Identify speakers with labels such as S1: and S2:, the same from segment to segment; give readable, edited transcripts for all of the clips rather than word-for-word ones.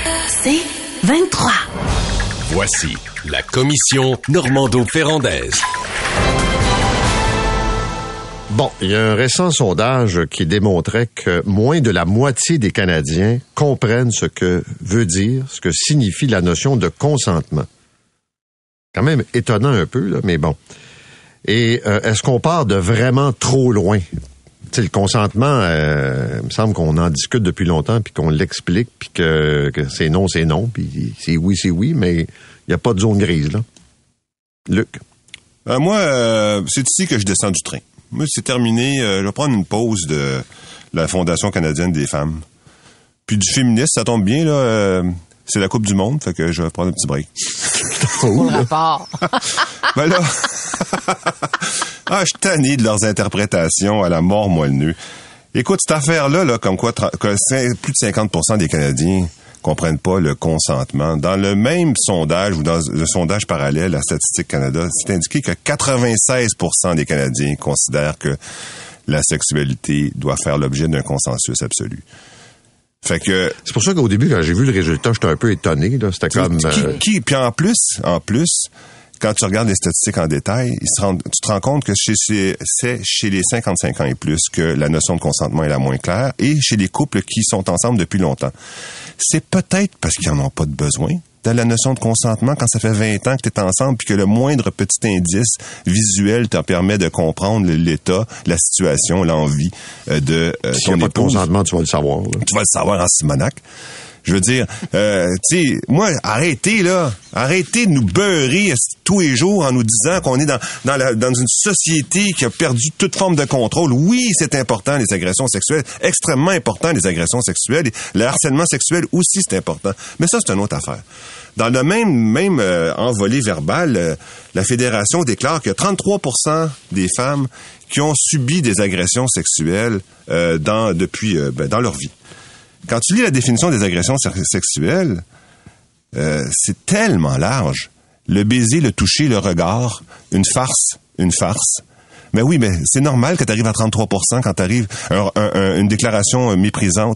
S1: C'est 23.
S2: Voici la commission Normando-Ferrandaise.
S3: Bon, il y a un récent sondage qui démontrait que moins de la moitié des Canadiens comprennent ce que signifie la notion de consentement. Quand même étonnant un peu, là, mais bon. Et est-ce qu'on part de vraiment trop loin? T'sais, le consentement, il me semble qu'on en discute depuis longtemps, puis qu'on l'explique, puis que c'est non, puis c'est oui, mais il n'y a pas de zone grise, là. Luc?
S4: Moi, c'est ici que je descends du train. Moi, c'est terminé. Je vais prendre une pause de la Fondation canadienne des femmes. Puis du féminisme, ça tombe bien, là. C'est la Coupe du Monde, fait que je vais prendre un petit break.
S1: Pour le rapport.
S4: Ben là... je suis tanné de leurs interprétations à la mort moelle-nue. Écoute, cette affaire-là, là, comme quoi plus de 50% des Canadiens comprennent pas le consentement. Dans le même sondage ou dans le sondage parallèle à Statistique Canada, c'est indiqué que 96% des Canadiens considèrent que la sexualité doit faire l'objet d'un consensus absolu. Fait que
S3: c'est pour ça qu'au début, quand j'ai vu le résultat, j'étais un peu étonné. Là. C'était comme...
S4: Puis en plus, quand tu regardes les statistiques en détail, tu te rends compte que c'est chez les 55 ans et plus que la notion de consentement est la moins claire, et chez les couples qui sont ensemble depuis longtemps. C'est peut-être parce qu'ils n'en ont pas de besoin de la notion de consentement quand ça fait 20 ans que tu es ensemble, puis que le moindre petit indice visuel te permet de comprendre l'état, la situation, l'envie de ton épouse.
S3: S'il n'y a pas de consentement, tu vas le savoir. Là.
S4: Tu vas le savoir en simonac. Je veux dire, tu sais, moi, arrêtez de nous beurrer tous les jours en nous disant qu'on est dans une société qui a perdu toute forme de contrôle. Oui, c'est important, les agressions sexuelles, extrêmement important, les agressions sexuelles. Et le harcèlement sexuel aussi, c'est important. Mais ça, c'est une autre affaire. Dans le même envolée verbale, la Fédération déclare que 33% des femmes qui ont subi des agressions sexuelles dans leur vie. Quand tu lis la définition des agressions sexuelles, c'est tellement large. Le baiser, le toucher, le regard, une farce. Mais oui, mais c'est normal que tu arrives à 33% quand tu arrives une déclaration méprisante.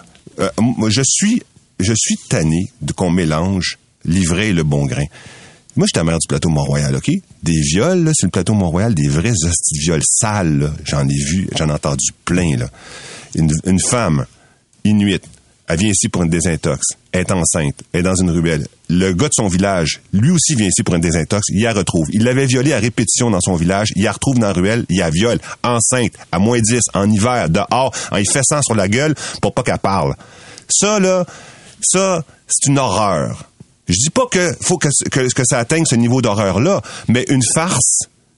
S4: Je suis tanné qu'on mélange l'ivraie et le bon grain. Moi, j'étais à la mer du plateau Mont-Royal, OK? Des viols, là, sur le plateau Mont-Royal, des vrais hosties de viols sales, là. J'en ai entendu plein, là. Une femme Inuit, elle vient ici pour une désintox, elle est enceinte, elle est dans une ruelle. Le gars de son village, lui aussi vient ici pour une désintox, il la retrouve. Il l'avait violée à répétition dans son village, il la retrouve dans la ruelle, il la viole, enceinte, à moins 10, en hiver, dehors, en y fessant sur la gueule pour pas qu'elle parle. Ça, c'est une horreur. Je dis pas que faut que ça atteigne ce niveau d'horreur-là, mais une farce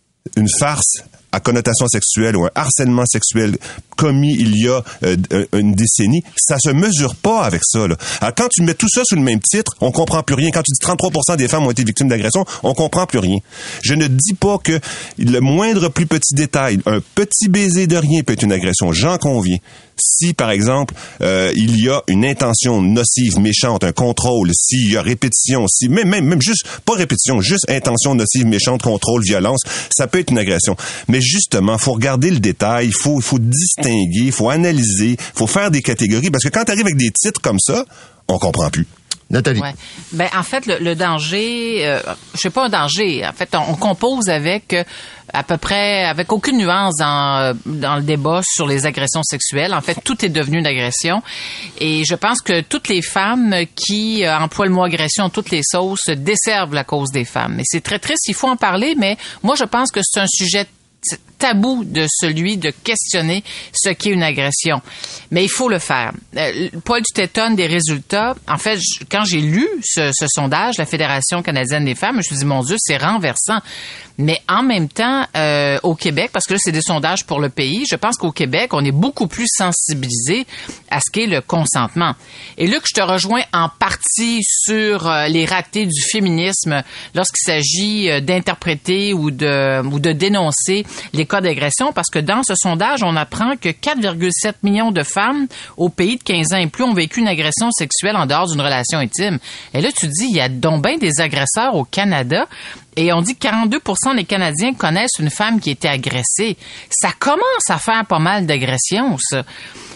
S4: à connotation sexuelle ou un harcèlement sexuel commis il y a une décennie, ça se mesure pas avec ça, là. Alors, quand tu mets tout ça sous le même titre, on comprend plus rien. Quand tu dis 33% des femmes ont été victimes d'agression, on comprend plus rien. Je ne dis pas que le moindre plus petit détail, un petit baiser de rien peut être une agression, j'en conviens. Si, par exemple, il y a une intention nocive, méchante, un contrôle, s'il y a répétition, si même juste, pas répétition, juste intention nocive, méchante, contrôle, violence, ça peut être une agression. Mais justement, faut regarder le détail, faut distinguer, faut analyser, faut faire des catégories, parce que quand tu arrives avec des titres comme ça, on comprend plus.
S3: Nathalie.
S1: Ouais. Ben, en fait, le danger, je sais pas un danger. En fait, on compose avec à peu près, avec aucune nuance dans le débat sur les agressions sexuelles. En fait, tout est devenu une agression. Et je pense que toutes les femmes qui emploient le mot agression, toutes les sauces, desservent la cause des femmes. Mais c'est très triste, il faut en parler, mais moi, je pense que c'est un sujet tabou de celui de questionner ce qu'est une agression. Mais il faut le faire. Paul, tu t'étonnes des résultats. En fait, quand j'ai lu ce sondage, la Fédération canadienne des femmes, je me suis dit, mon Dieu, c'est renversant. Mais en même temps, au Québec, parce que là, c'est des sondages pour le pays, je pense qu'au Québec, on est beaucoup plus sensibilisé à ce qu'est le consentement. Et Luc, je te rejoins en partie sur les ratés du féminisme lorsqu'il s'agit d'interpréter ou de dénoncer les cas d'agression, parce que dans ce sondage, on apprend que 4,7 millions de femmes au pays de 15 ans et plus ont vécu une agression sexuelle en dehors d'une relation intime. Et là, tu te dis, il y a donc bien des agresseurs au Canada. Et on dit que 42% des Canadiens connaissent une femme qui a été agressée. Ça commence à faire pas mal d'agressions, ça.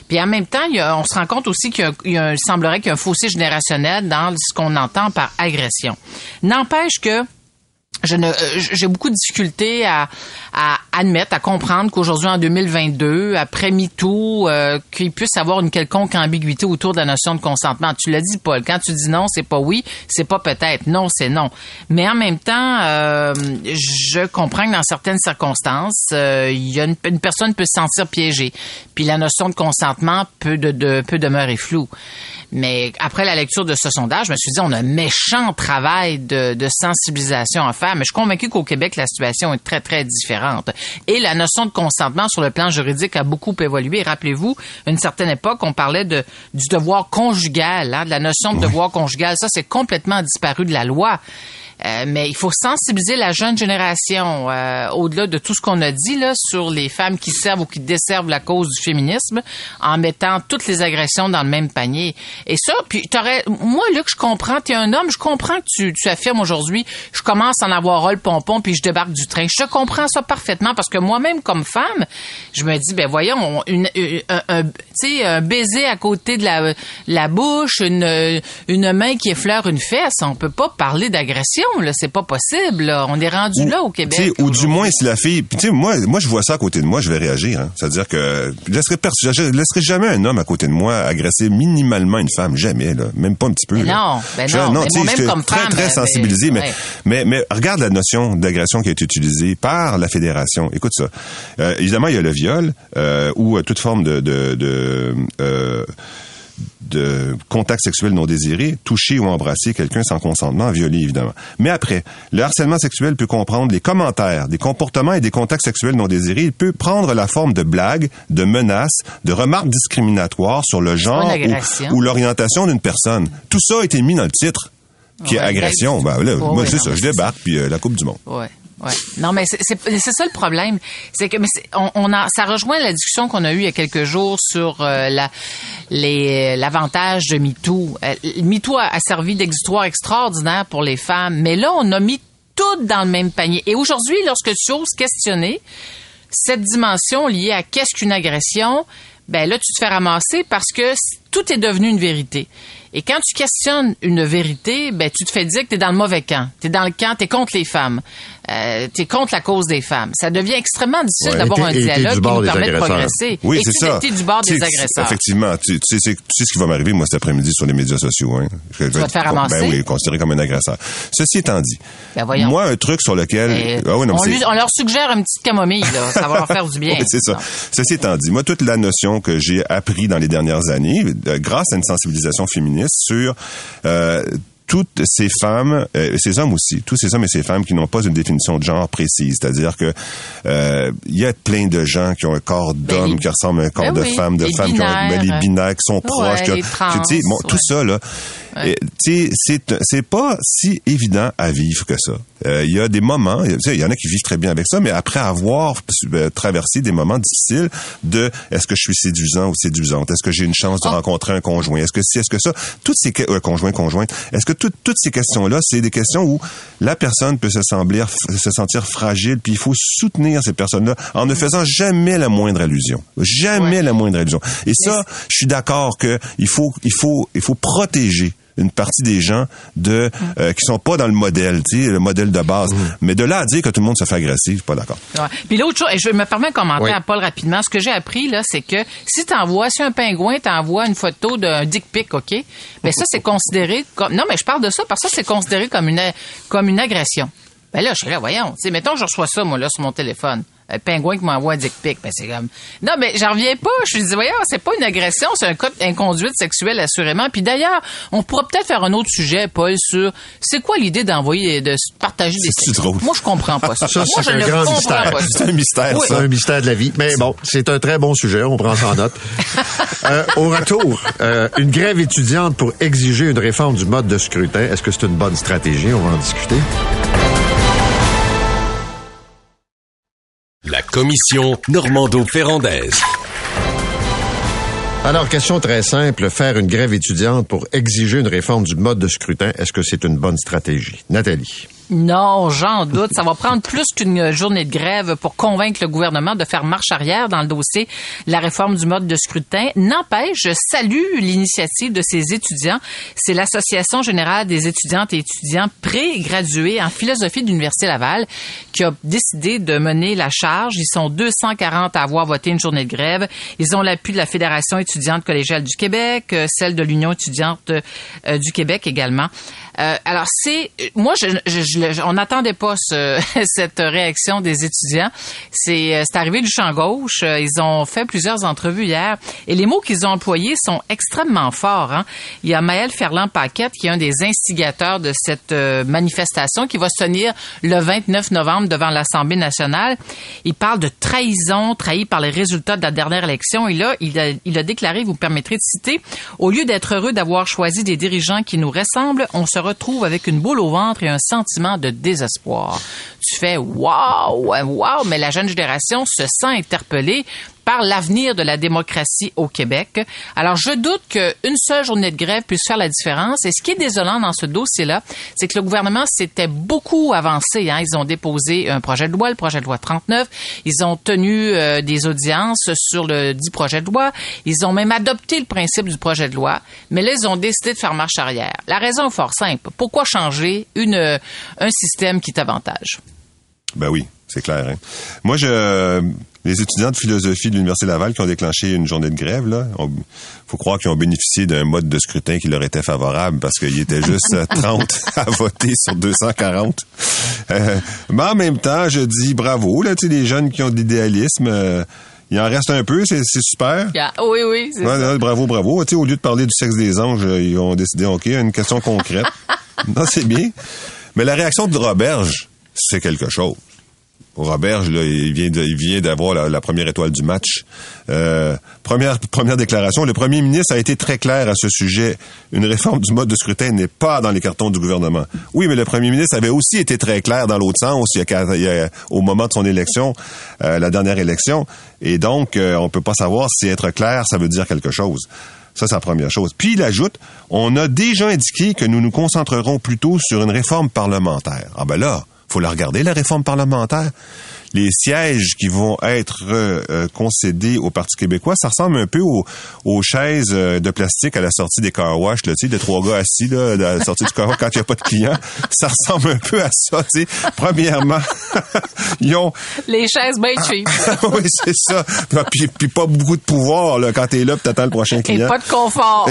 S1: Puis en même temps, on se rend compte aussi il semblerait qu'il y a un fossé générationnel dans ce qu'on entend par agression. N'empêche que j'ai beaucoup de difficultés à admettre, à comprendre qu'aujourd'hui, en 2022, après MeToo, qu'il puisse avoir une quelconque ambiguïté autour de la notion de consentement. Tu l'as dit, Paul, quand tu dis non, c'est pas oui, c'est pas peut-être. Non, c'est non. Mais en même temps, je comprends que dans certaines circonstances, il y a une personne peut se sentir piégée. Puis la notion de consentement peut demeurer floue. Mais après la lecture de ce sondage, je me suis dit, on a un méchant travail de sensibilisation à faire. Mais je suis convaincu qu'au Québec, la situation est très, très différente. Et la notion de consentement sur le plan juridique a beaucoup évolué. Rappelez-vous, à une certaine époque, on parlait du devoir conjugal, de la notion de devoir conjugal. Ça, c'est complètement disparu de la loi. Mais il faut sensibiliser la jeune génération au-delà de tout ce qu'on a dit là sur les femmes qui servent ou qui desservent la cause du féminisme en mettant toutes les agressions dans le même panier. Et ça, puis moi Luc, je comprends, t'es un homme, je comprends que tu affirmes aujourd'hui, je commence à en avoir ras le pompon puis je débarque du train. Je comprends ça parfaitement parce que moi-même comme femme, je me dis voyons, un baiser à côté de la bouche, une main qui effleure une fesse, on peut pas parler d'agression. Là, c'est pas possible. Là. On est rendu là au Québec.
S4: Ou du moins, si la fille... Puis moi, je vois ça à côté de moi, je vais réagir. Hein. C'est-à-dire que je laisserai jamais un homme à côté de moi agresser minimalement une femme. Jamais, là. Même pas un petit peu.
S1: Mais non, non. Mais moi-même comme
S4: très,
S1: femme...
S4: très sensibilisé. Mais regarde la notion d'agression qui a été utilisée par la Fédération. Écoute ça. Évidemment, il y a le viol ou toute forme de contact sexuel non désiré, toucher ou embrasser quelqu'un sans consentement, violer évidemment. Mais après, le harcèlement sexuel peut comprendre les commentaires, des comportements et des contacts sexuels non désirés. Il peut prendre la forme de blagues, de menaces, de remarques discriminatoires sur le genre ou l'orientation d'une personne. Tout ça a été mis dans le titre, qui est agression. Moi, c'est ça, je débarque, puis la Coupe du Monde.
S1: Ouais. Ouais. Non, mais c'est ça le problème. C'est que ça rejoint la discussion qu'on a eue il y a quelques jours sur l'avantage de MeToo. MeToo a servi d'exutoire extraordinaire pour les femmes, mais là, on a mis tout dans le même panier. Et aujourd'hui, lorsque tu oses questionner cette dimension liée à qu'est-ce qu'une agression, là, tu te fais ramasser parce que tout est devenu une vérité. Et quand tu questionnes une vérité, tu te fais dire que t'es dans le mauvais camp. T'es dans le camp, t'es contre les femmes. T'es contre la cause des femmes. Ça devient extrêmement difficile d'avoir un dialogue qui nous permet de progresser.
S4: Oui, c'est ça.
S1: T'es du bord des agresseurs.
S4: Effectivement. Tu sais ce qui va m'arriver, moi, cet après-midi sur les médias sociaux. Hein.
S1: Tu vas te faire ramasser?
S4: Oui, considéré comme un agresseur. Ceci étant dit,
S1: moi,
S4: un truc sur lequel...
S1: on leur suggère une petite camomille, là. Ça va leur faire du bien.
S4: Oui, c'est ça. Ceci étant dit, moi, toute la notion que j'ai appris dans les dernières années, grâce à une sensibilisation féministe sur toutes ces femmes, ces hommes aussi, tous ces hommes et ces femmes qui n'ont pas une définition de genre précise, c'est-à-dire que il y a plein de gens qui ont un corps d'homme qui ressemble à un corps de femme, de femmes qui ont les binaires qui sont proches,
S1: les trans,
S4: tout ça là, c'est pas si évident à vivre que ça. Il y a des moments, il y en a qui vivent très bien avec ça, mais après avoir traversé des moments difficiles de est-ce que je suis séduisant ou séduisante, est-ce que j'ai une chance de rencontrer un conjoint, est-ce que ça, toutes ces conjointe, est-ce que toutes ces questions-là, c'est des questions où la personne peut se sentir fragile, puis il faut soutenir ces personnes-là en ne faisant jamais la moindre allusion. Jamais la moindre allusion. Et ça, je suis d'accord que il faut protéger une partie des gens qui sont pas dans le modèle, tu sais, le modèle de base. Mais de là à dire que tout le monde se fait agresser, je suis pas d'accord. Ouais.
S1: Puis l'autre chose, et je me permets de commenter à Paul rapidement, ce que j'ai appris là, c'est que si un pingouin t'envoie une photo d'un dick pic, OK? Ça c'est considéré comme non, mais je parle de ça parce que ça c'est considéré comme une agression. Là, je suis là, voyons, tu sais, mettons je reçois ça moi là sur mon téléphone. Un pingouin qui m'envoie un dick pic, c'est comme... Non, mais j'en reviens pas. Je me dis, voyons, c'est pas une agression, c'est un cas d'inconduite sexuelle, assurément. Puis d'ailleurs, on pourra peut-être faire un autre sujet, Paul, sur c'est quoi l'idée de partager des sexes. Moi, je comprends pas ça.
S3: Ça, c'est un grand mystère.
S4: C'est un mystère, ça.
S3: C'est un mystère de la vie. Mais bon, c'est un très bon sujet, on prend ça en note. Au retour, une grève étudiante pour exiger une réforme du mode de scrutin. Est-ce que c'est une bonne stratégie? On va en discuter.
S2: La commission Normando-Ferrandaise.
S3: Alors, question très simple. Faire une grève étudiante pour exiger une réforme du mode de scrutin, est-ce que c'est une bonne stratégie? Nathalie.
S1: Non, j'en doute. Ça va prendre plus qu'une journée de grève pour convaincre le gouvernement de faire marche arrière dans le dossier de la réforme du mode de scrutin. N'empêche, je salue l'initiative de ces étudiants. C'est l'Association générale des étudiantes et étudiants pré-gradués en philosophie de l'Université Laval qui a décidé de mener la charge. Ils sont 240 à avoir voté une journée de grève. Ils ont l'appui de la Fédération étudiante collégiale du Québec, celle de l'Union étudiante du Québec également. Alors on n'attendait pas cette réaction des étudiants. C'est arrivé du champ gauche. Ils ont fait plusieurs entrevues hier et les mots qu'ils ont employés sont extrêmement forts. Hein. Il y a Maël Ferland-Paquette qui est un des instigateurs de cette manifestation qui va se tenir le 29 novembre devant l'Assemblée nationale. Il parle de trahison, trahi par les résultats de la dernière élection. Et là, il a déclaré, vous me permettrez de citer, « Au lieu d'être heureux d'avoir choisi des dirigeants qui nous ressemblent, on se retrouve avec une boule au ventre et un sentiment de désespoir. » Tu fais « wow, mais la jeune génération se sent interpellée par l'avenir de la démocratie au Québec. » Alors, je doute qu'une seule journée de grève puisse faire la différence. Et ce qui est désolant dans ce dossier-là, c'est que le gouvernement s'était beaucoup avancé. Hein. Ils ont déposé un projet de loi, le projet de loi 39. Ils ont tenu des audiences sur le dit projet de loi. Ils ont même adopté le principe du projet de loi. Mais là, ils ont décidé de faire marche arrière. La raison est fort simple. Pourquoi changer un système qui t'avantage?
S4: Ben oui, c'est clair. Hein. Moi, les étudiants de philosophie de l'Université Laval qui ont déclenché une journée de grève, là, faut croire qu'ils ont bénéficié d'un mode de scrutin qui leur était favorable parce qu'il était juste 30 à voter sur 240. Mais en même temps, je dis bravo, là, tu sais, les jeunes qui ont de l'idéalisme, il en reste un peu, c'est super.
S1: Yeah. Oui, c'est ça.
S4: Bravo. Tu sais, au lieu de parler du sexe des anges, ils ont décidé, OK, une question concrète. Non, c'est bien. Mais la réaction de Roberge, c'est quelque chose. Roberge, là, il vient d'avoir la première étoile du match. Première déclaration. Le premier ministre a été très clair à ce sujet. Une réforme du mode de scrutin n'est pas dans les cartons du gouvernement. Oui, mais le premier ministre avait aussi été très clair dans l'autre sens au moment de son élection, la dernière élection. Et donc, on peut pas savoir si être clair, ça veut dire quelque chose. Ça, c'est la première chose. Puis, il ajoute, on a déjà indiqué que nous nous concentrerons plutôt sur une réforme parlementaire. Ah ben là, faut la regarder, la réforme parlementaire. Les sièges qui vont être concédés au Parti québécois, ça ressemble un peu aux chaises de plastique à la sortie des car wash, là, tu sais, de 3 gars assis là, à la sortie du car wash quand il n'y a pas de clients. Ça ressemble un peu à ça, tu sais. Premièrement, ils ont...
S1: Les chaises bien cheap.
S4: Oui, c'est ça. Puis pas beaucoup de pouvoir là, quand t'es là pis t'attends le prochain client.
S1: Et pas de confort.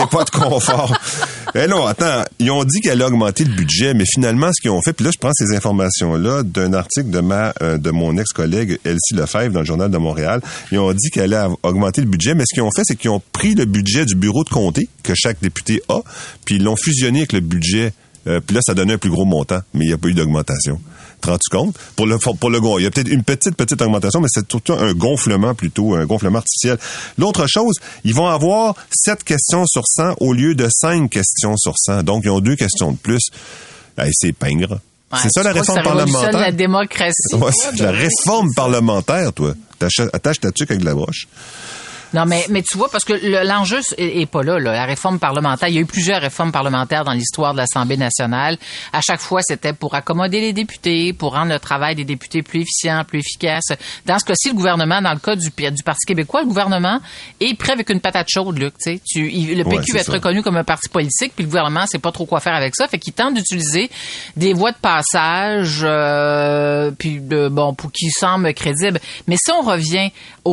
S4: Eh non, attends, ils ont dit qu'elle a augmenté le budget, mais finalement, ce qu'ils ont fait, puis là, je prends ces informations-là d'un article de mon ex-collègue Elsie Lefebvre dans le Journal de Montréal. Ils ont dit qu'elle a augmenté le budget, mais ce qu'ils ont fait, c'est qu'ils ont pris le budget du bureau de comté que chaque député a, puis ils l'ont fusionné avec le budget, puis là, ça donnait un plus gros montant, mais il n'y a pas eu d'augmentation. Te rends-tu compte? Pour le gros, il y a peut-être une petite augmentation, mais c'est surtout un gonflement artificiel. L'autre chose, ils vont avoir 7 questions sur 100 au lieu de 5 questions sur 100. Donc, ils ont 2 questions de plus. Hey, c'est pingre.
S1: Ouais,
S4: c'est ça la réforme parlementaire.
S1: La démocratie.
S4: Ouais, c'est la réforme parlementaire, toi. Attache ta tuque avec de la broche.
S1: Non, mais tu vois, parce que l'enjeu est pas là, la réforme parlementaire. Il y a eu plusieurs réformes parlementaires dans l'histoire de l'Assemblée nationale. À chaque fois, c'était pour accommoder les députés, pour rendre le travail des députés plus efficient, plus efficace. Dans ce cas-ci, le gouvernement, dans le cas du Parti québécois, le gouvernement est prêt avec une patate chaude, Luc. Tu sais, le PQ va être reconnu comme un parti politique, puis le gouvernement sait pas trop quoi faire avec ça. Fait qu'il tente d'utiliser des voies de passage, pour qu'ils semblent crédibles. Mais si on revient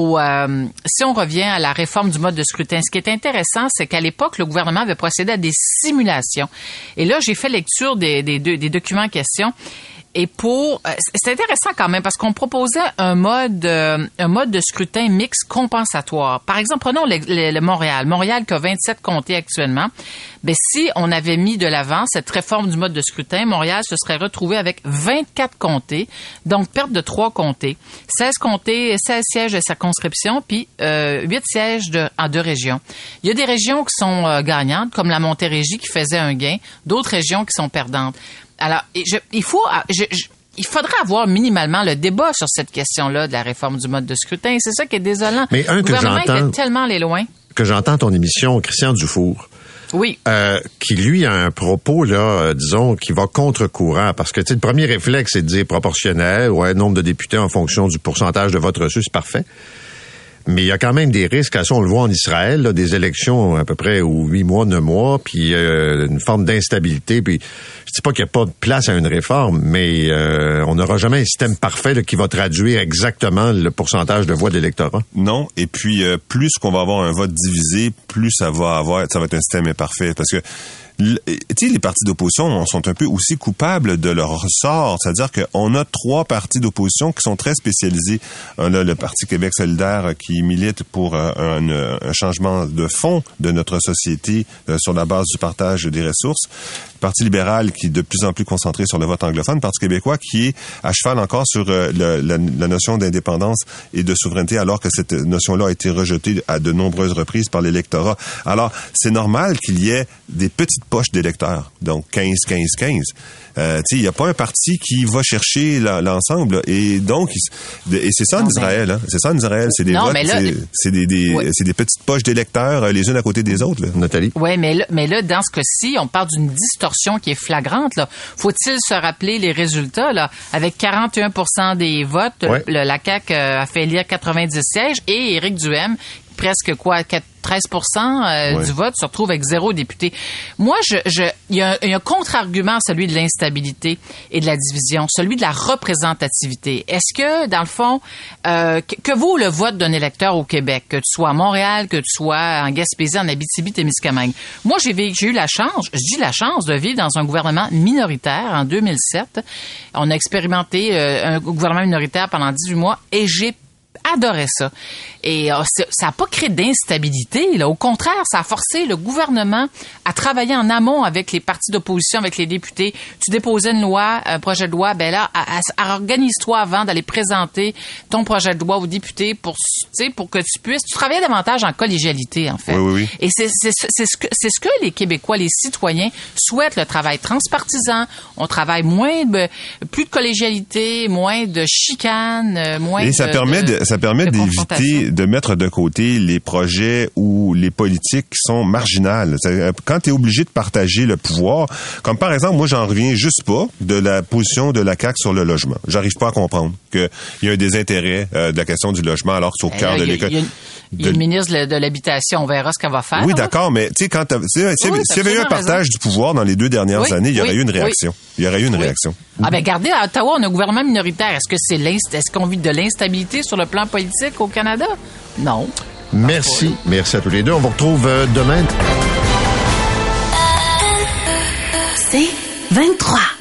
S1: à la réforme du mode de scrutin. Ce qui est intéressant, c'est qu'à l'époque, le gouvernement avait procédé à des simulations. Et là, j'ai fait lecture des documents en question. Et c'est intéressant quand même parce qu'on proposait un mode de scrutin mixte compensatoire. Par exemple, prenons le Montréal. Montréal qui a 27 comtés actuellement. Ben, si on avait mis de l'avant cette réforme du mode de scrutin, Montréal se serait retrouvé avec 24 comtés, donc perte de 3 comtés, 16 sièges de circonscription, puis 8 sièges en 2 régions. Il y a des régions qui sont gagnantes, comme la Montérégie qui faisait un gain, d'autres régions qui sont perdantes. Alors, il faudrait avoir minimalement le débat sur cette question-là de la réforme du mode de scrutin. C'est ça qui est désolant.
S3: Mais
S1: le gouvernement était tellement allé loin.
S3: Que j'entends ton émission, Christian Dufour.
S1: Oui.
S3: Qui, lui, a un propos, là, disons, qui va contre-courant. Parce que, tu sais, le premier réflexe, c'est de dire proportionnel, nombre de députés en fonction du pourcentage de votes reçus, c'est parfait. Mais il y a quand même des risques, on le voit en Israël, là, des élections à peu près 8 mois, 9 mois, puis une forme d'instabilité. Puis je dis pas qu'il n'y a pas de place à une réforme, mais on n'aura jamais un système parfait là, qui va traduire exactement le pourcentage de voix de l'électorat.
S4: Non, et puis plus qu'on va avoir un vote divisé, plus ça va être un système imparfait. Parce que tu sais, les partis d'opposition sont un peu aussi coupables de leur sort. C'est-à-dire qu'on a 3 partis d'opposition qui sont très spécialisés. On a le Parti Québec solidaire qui milite pour un changement de fond de notre société sur la base du partage des ressources. Le Parti libéral qui est de plus en plus concentré sur le vote anglophone. Le Parti québécois qui est à cheval encore sur la notion d'indépendance et de souveraineté, alors que cette notion-là a été rejetée à de nombreuses reprises par l'électorat. Alors, c'est normal qu'il y ait des petites poches d'électeurs, donc 15-15-15. Il n'y a pas un parti qui va chercher l'ensemble. Et donc, et c'est ça en Israël. Hein? C'est ça en Israël. C'est des votes, c'est des petites poches d'électeurs les unes à côté des autres. Là.
S3: Nathalie?
S1: Oui, mais là, dans ce cas-ci, on parle d'une distorsion qui est flagrante. Là. Faut-il se rappeler les résultats? Là? Avec 41% des votes, la CAQ a fait élire 90 sièges et Éric Duhaime, presque 13% du vote, se retrouve avec 0 député. Moi, il y a un contre-argument, celui de l'instabilité et de la division, celui de la représentativité. Est-ce que, dans le fond, que vaut le vote d'un électeur au Québec, que tu sois à Montréal, que tu sois en Gaspésie, en Abitibi-Témiscamingue? Moi, j'ai eu la chance de vivre dans un gouvernement minoritaire en 2007. On a expérimenté un gouvernement minoritaire pendant 18 mois et j'ai adoré ça. Et ça n'a pas créé d'instabilité. Là. Au contraire, ça a forcé le gouvernement à travailler en amont avec les partis d'opposition, avec les députés. Tu déposais une loi, un projet de loi, ben là, organise-toi avant d'aller présenter ton projet de loi aux députés pour que tu puisses... Tu travaillais davantage en collégialité, en fait.
S4: Oui.
S1: Et c'est ce que les Québécois, les citoyens souhaitent, le travail transpartisan. On travaille plus de collégialité, moins de chicanes, moins de...
S4: Et ça permet d'éviter de mettre de côté les projets ou les politiques qui sont marginales. Quand tu es obligé de partager le pouvoir, comme par exemple, moi, j'en reviens juste pas de la position de la CAQ sur le logement. J'arrive pas à comprendre qu'il y a un désintérêt de la question du logement alors que c'est au cœur de l'école.
S1: Il y a le ministre de l'Habitation, on verra ce qu'elle va faire.
S4: Oui, d'accord, mais tu sais, s'il y avait eu un partage du pouvoir dans les 2 dernières années, il y aurait eu une réaction. Il y aurait eu une réaction.
S1: Ah ben regardez, à Ottawa, on a un gouvernement minoritaire. Est-ce qu'on vit de l'instabilité sur le plan politique au Canada? Non.
S3: Merci à tous les deux. On vous retrouve demain.
S5: C'est 23.